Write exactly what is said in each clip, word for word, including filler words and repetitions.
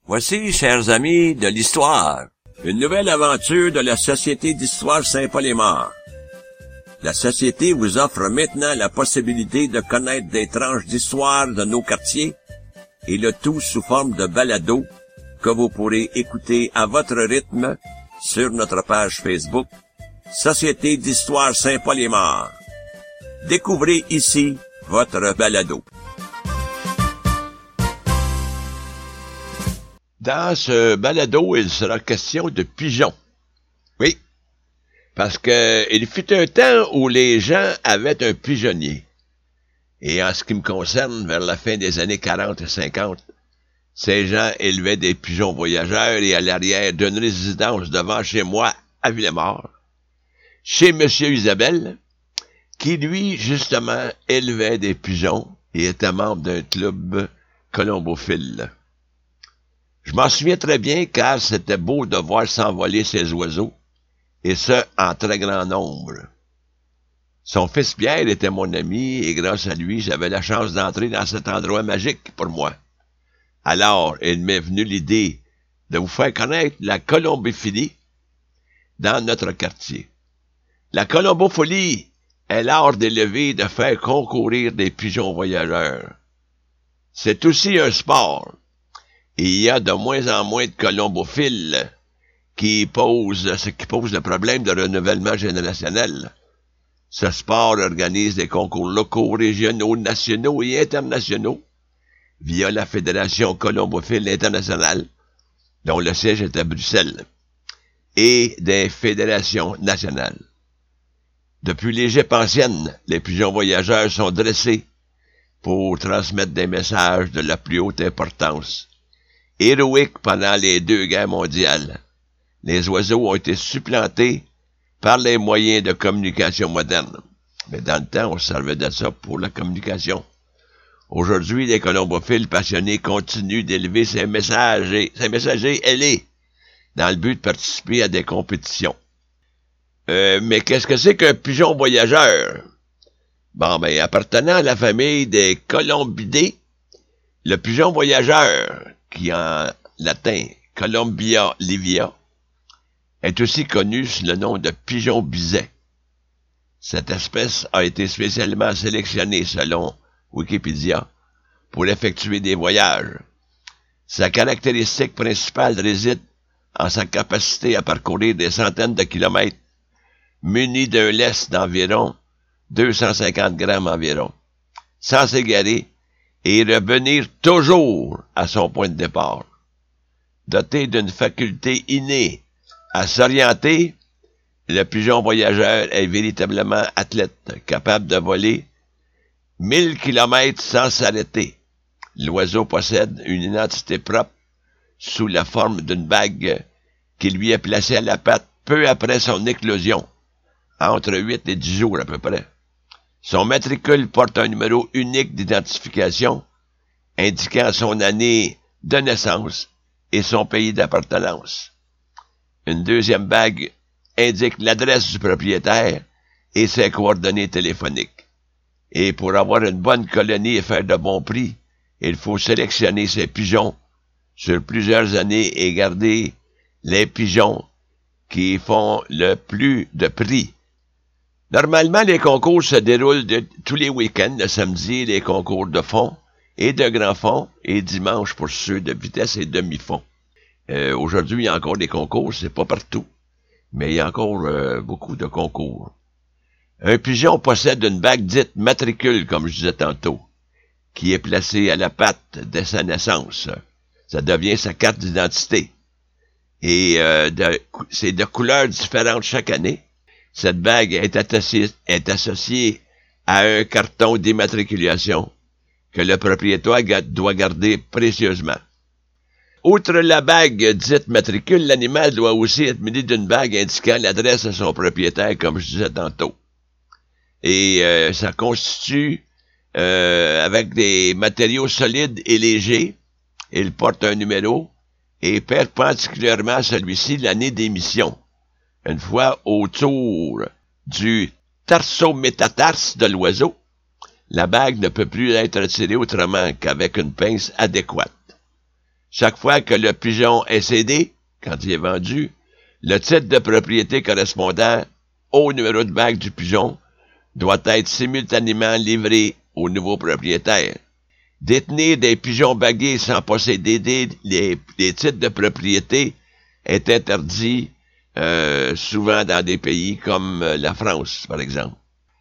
Voici, chers amis, de l'histoire, une nouvelle aventure de la Société d'histoire Saint-Paul-et-Mort. La Société vous offre maintenant la possibilité de connaître des tranches d'histoire de nos quartiers, et le tout sous forme de balado que vous pourrez écouter à votre rythme sur notre page Facebook Société d'histoire Saint-Paul-et-Mort. Découvrez ici votre balado. Dans ce balado, il sera question de pigeons. Oui, parce que il fut un temps où les gens avaient un pigeonnier. Et en ce qui me concerne, vers la fin des années quarante et cinquante, ces gens élevaient des pigeons voyageurs et à l'arrière d'une résidence devant chez moi, à Villemort, chez Monsieur Isabelle, qui lui, justement, élevait des pigeons et était membre d'un club colombophile. Je m'en souviens très bien car c'était beau de voir s'envoler ces oiseaux, et ce, en très grand nombre. Son fils Pierre était mon ami, et grâce à lui, j'avais la chance d'entrer dans cet endroit magique pour moi. Alors, il m'est venu l'idée de vous faire connaître la colombophilie dans notre quartier. La colombophilie est l'art d'élever et de faire concourir des pigeons voyageurs. C'est aussi un sport. Et il y a de moins en moins de colombophiles qui posent, ce qui pose le problème de renouvellement générationnel. Ce sport organise des concours locaux, régionaux, nationaux et internationaux via la Fédération colombophile internationale, dont le siège est à Bruxelles, et des fédérations nationales. Depuis l'Égypte ancienne, les pigeons voyageurs sont dressés pour transmettre des messages de la plus haute importance. Héroïques pendant les deux guerres mondiales, les oiseaux ont été supplantés par les moyens de communication modernes. Mais dans le temps, on se servait de ça pour la communication. Aujourd'hui, les colombophiles passionnés continuent d'élever ces messagers, ces messagers ailés, dans le but de participer à des compétitions. Euh, mais qu'est-ce que c'est qu'un pigeon voyageur? Bon, ben, appartenant à la famille des colombidés, le pigeon voyageur, qui en latin Columbia livia, est aussi connu sous le nom de pigeon biset. Cette espèce a été spécialement sélectionnée, selon Wikipédia, pour effectuer des voyages. Sa caractéristique principale réside en sa capacité à parcourir des centaines de kilomètres, muni d'un lest d'environ deux cent cinquante grammes environ, sans s'égarer, et revenir toujours à son point de départ. Doté d'une faculté innée à s'orienter, le pigeon voyageur est véritablement athlète, capable de voler mille kilomètres sans s'arrêter. L'oiseau possède une identité propre sous la forme d'une bague qui lui est placée à la patte peu après son éclosion, entre huit et dix jours à peu près. Son matricule porte un numéro unique d'identification, indiquant son année de naissance et son pays d'appartenance. Une deuxième bague indique l'adresse du propriétaire et ses coordonnées téléphoniques. Et pour avoir une bonne colonie et faire de bons prix, il faut sélectionner ses pigeons sur plusieurs années et garder les pigeons qui font le plus de prix. Normalement, les concours se déroulent de, tous les week-ends, le samedi, les concours de fond et de grand fond, et dimanche pour ceux de vitesse et demi-fond. Euh, aujourd'hui, il y a encore des concours, c'est pas partout, mais il y a encore euh, beaucoup de concours. Un pigeon possède une bague dite matricule, comme je disais tantôt, qui est placée à la patte dès sa naissance. Ça devient sa carte d'identité. Et euh, de, c'est de couleurs différentes chaque année. Cette bague est associée, est associée à un carton d'immatriculation que le propriétaire doit garder précieusement. Outre la bague dite matricule, l'animal doit aussi être muni d'une bague indiquant l'adresse de son propriétaire, comme je disais tantôt. Et euh, ça constitue, euh, avec des matériaux solides et légers, il porte un numéro, et perpendiculairement à celui-ci, l'année d'émission. Une fois autour du tarsométatarse de l'oiseau, la bague ne peut plus être retirée autrement qu'avec une pince adéquate. Chaque fois que le pigeon est cédé, quand il est vendu, le titre de propriété correspondant au numéro de bague du pigeon doit être simultanément livré au nouveau propriétaire. Détenir des pigeons bagués sans posséder des, les, les titres de propriété est interdit euh, souvent dans des pays comme la France, par exemple.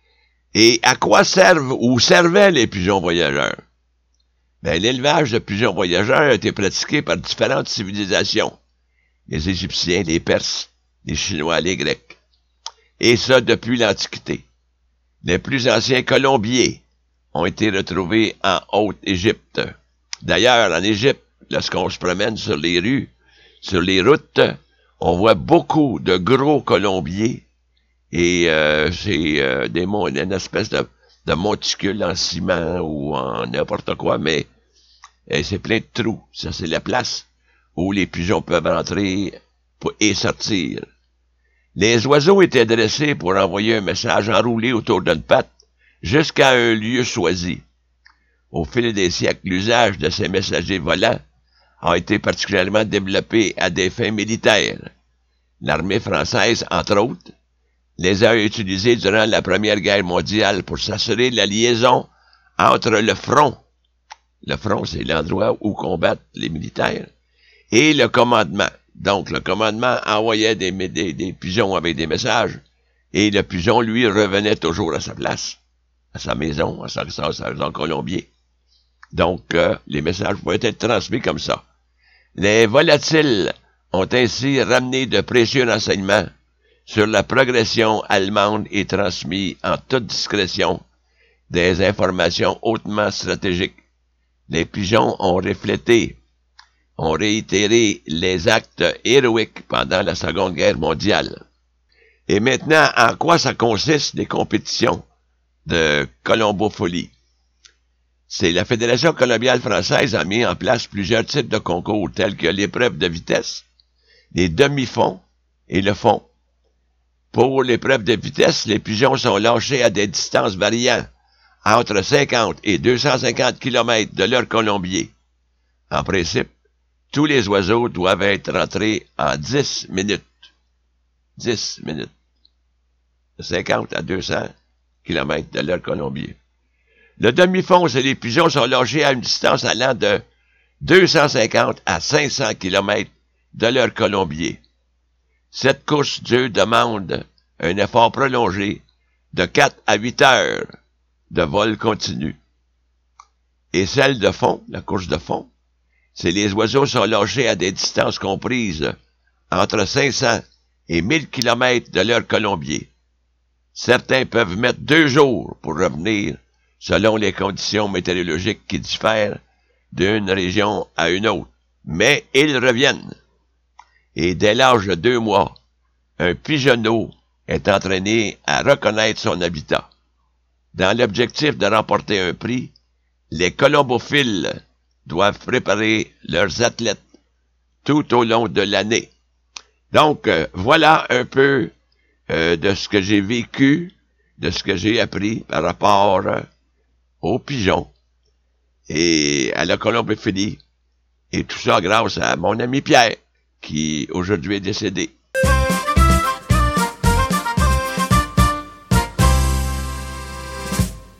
Et à quoi servent ou servaient les pigeons voyageurs? Ben, l'élevage de pigeons voyageurs a été pratiqué par différentes civilisations. Les Égyptiens, les Perses, les Chinois, les Grecs. Et ça depuis l'Antiquité. Les plus anciens colombiers ont été retrouvés en Haute-Égypte. D'ailleurs, en Égypte, lorsqu'on se promène sur les rues, sur les routes, on voit beaucoup de gros colombiers. Et euh, c'est euh, des une espèce de, de monticule en ciment ou en n'importe quoi, mais euh, c'est plein de trous. Ça, c'est la place où les pigeons peuvent entrer et sortir. Les oiseaux étaient dressés pour envoyer un message enroulé autour d'une patte jusqu'à un lieu choisi. Au fil des siècles, l'usage de ces messagers volants a été particulièrement développé à des fins militaires. L'armée française, entre autres, les a utilisés durant la Première Guerre mondiale pour s'assurer de la liaison entre le front, le front c'est l'endroit où combattent les militaires, et le commandement. Donc le commandement envoyait des, des, des pigeons avec des messages, et le pigeon, lui, revenait toujours à sa place, à sa maison, à sa, à sa, à son colombier. Donc euh, les messages pouvaient être transmis comme ça. Les volatiles ont ainsi ramené de précieux renseignements sur la progression allemande et transmis en toute discrétion des informations hautement stratégiques. Les pigeons ont reflété, ont réitéré les actes héroïques pendant la Seconde Guerre mondiale. Et maintenant, en quoi ça consiste les compétitions de colombophilie? C'est la Fédération colombiale française a mis en place plusieurs types de concours tels que l'épreuve de vitesse, les demi-fonds et le fond. Pour l'épreuve de vitesse, les pigeons sont lâchés à des distances variant entre cinquante et deux cent cinquante kilomètres de leur colombier. En principe, tous les oiseaux doivent être rentrés en dix minutes. dix minutes. De cinquante à deux cents kilomètres de leur colombier. Le demi-fond, c'est les pigeons sont lâchés à une distance allant de deux cent cinquante à cinq cents kilomètres de leur colombier. Cette course d'œufs demande un effort prolongé de quatre à huit heures de vol continu. Et celle de fond, la course de fond, c'est les oiseaux sont lâchés à des distances comprises entre cinq cents et mille kilomètres de leur colombier. Certains peuvent mettre deux jours pour revenir selon les conditions météorologiques qui diffèrent d'une région à une autre, mais ils reviennent. Et dès l'âge de deux mois, un pigeonneau est entraîné à reconnaître son habitat. Dans l'objectif de remporter un prix, les colombophiles doivent préparer leurs athlètes tout au long de l'année. Donc, euh, voilà un peu euh, de ce que j'ai vécu, de ce que j'ai appris par rapport euh, aux pigeons et à la colombophilie. Et tout ça grâce à mon ami Pierre, qui aujourd'hui est décédé.